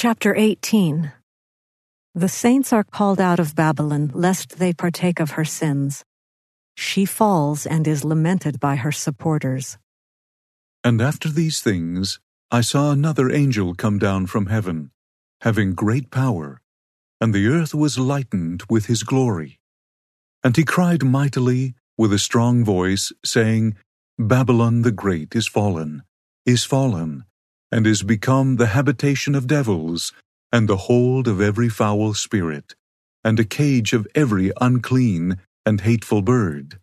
Chapter 18. The saints are called out of Babylon, lest they partake of her sins. She falls and is lamented by her supporters. And after these things, I saw another angel come down from heaven, having great power, and the earth was lightened with his glory. And he cried mightily with a strong voice, saying, Babylon the great is fallen, and is become the habitation of devils, and the hold of every foul spirit, and a cage of every unclean and hateful bird.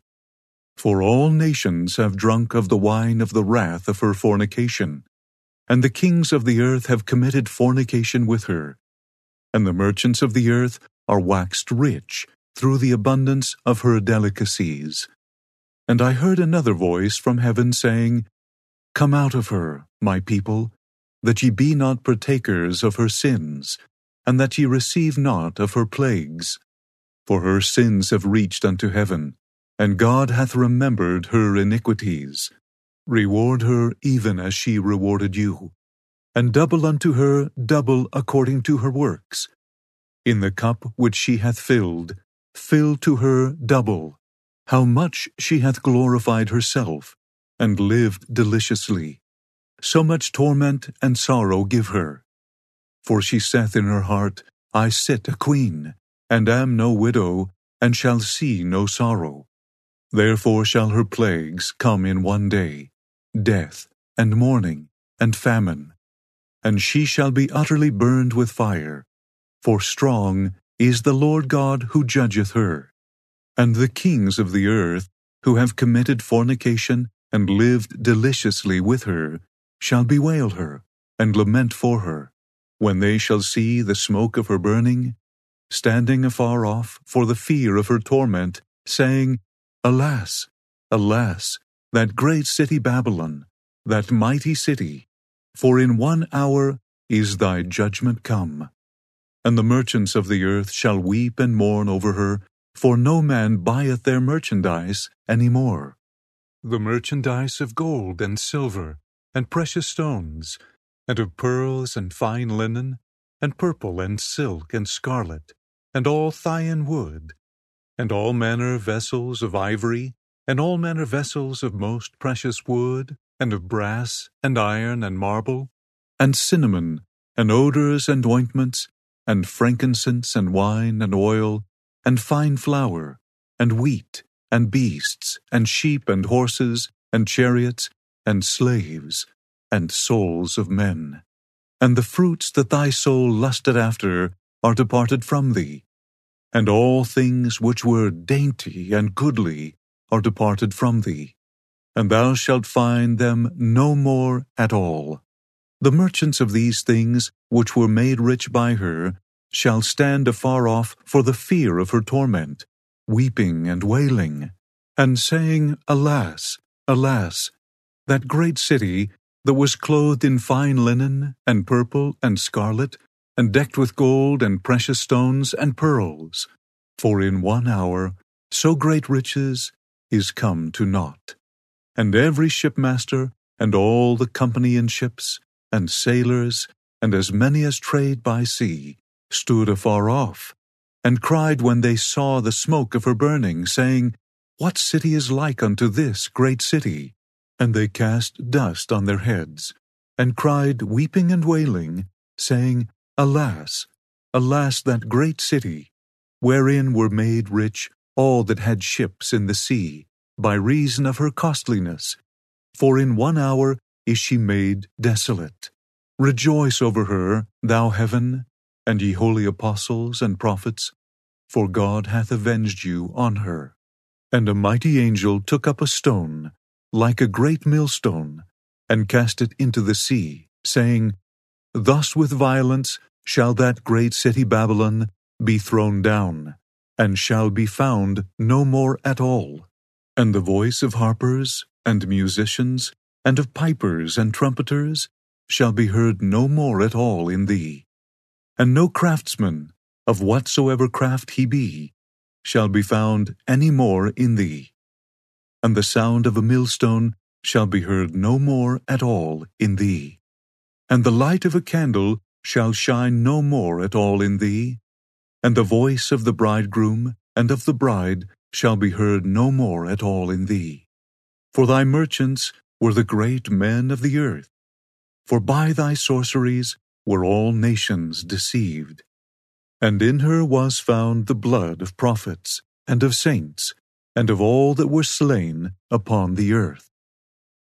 For all nations have drunk of the wine of the wrath of her fornication, and the kings of the earth have committed fornication with her, and the merchants of the earth are waxed rich through the abundance of her delicacies. And I heard another voice from heaven saying, Come out of her, my people, that ye be not partakers of her sins, and that ye receive not of her plagues. For her sins have reached unto heaven, and God hath remembered her iniquities. Reward her even as she rewarded you, and double unto her double according to her works. In the cup which she hath filled, fill to her double. How much she hath glorified herself, and lived deliciously. So much torment and sorrow give her. For she saith in her heart, I sit a queen, and am no widow, and shall see no sorrow. Therefore shall her plagues come in one day, death, and mourning, and famine. And she shall be utterly burned with fire. For strong is the Lord God who judgeth her. And the kings of the earth, who have committed fornication, and lived deliciously with her, shall bewail her, and lament for her, when they shall see the smoke of her burning, standing afar off for the fear of her torment, saying, Alas, alas, that great city Babylon, that mighty city, for in 1 hour is thy judgment come. And the merchants of the earth shall weep and mourn over her, for no man buyeth their merchandise any more. The merchandise of gold and silver, and precious stones, and of pearls and fine linen, and purple and silk and scarlet, and all Thyan wood, and all manner vessels of ivory, and all manner vessels of most precious wood, and of brass, and iron, and marble, and cinnamon, and odors, and ointments, and frankincense, and wine, and oil, and fine flour, and wheat, and beasts, and sheep, and horses, and chariots, and slaves, and souls of men. And the fruits that thy soul lusted after are departed from thee, and all things which were dainty and goodly are departed from thee, and thou shalt find them no more at all. The merchants of these things, which were made rich by her, shall stand afar off for the fear of her torment, weeping and wailing, and saying, Alas, alas, that great city that was clothed in fine linen, and purple, and scarlet, and decked with gold, and precious stones, and pearls. For in 1 hour so great riches is come to naught. And every shipmaster, and all the company in ships, and sailors, and as many as trade by sea, stood afar off, and cried when they saw the smoke of her burning, saying, What city is like unto this great city? And they cast dust on their heads, and cried, weeping and wailing, saying, Alas, alas, that great city, wherein were made rich all that had ships in the sea, by reason of her costliness. For in 1 hour is she made desolate. Rejoice over her, thou heaven, and ye holy apostles and prophets, for God hath avenged you on her. And a mighty angel took up a stone, like a great millstone, and cast it into the sea, saying, Thus with violence shall that great city Babylon be thrown down, and shall be found no more at all. And the voice of harpers, and musicians, and of pipers and trumpeters shall be heard no more at all in thee. And no craftsman, of whatsoever craft he be, shall be found any more in thee. And the sound of a millstone shall be heard no more at all in thee. And the light of a candle shall shine no more at all in thee, and the voice of the bridegroom and of the bride shall be heard no more at all in thee. For thy merchants were the great men of the earth, for by thy sorceries were all nations deceived. And in her was found the blood of prophets, and of saints, and of all that were slain upon the earth.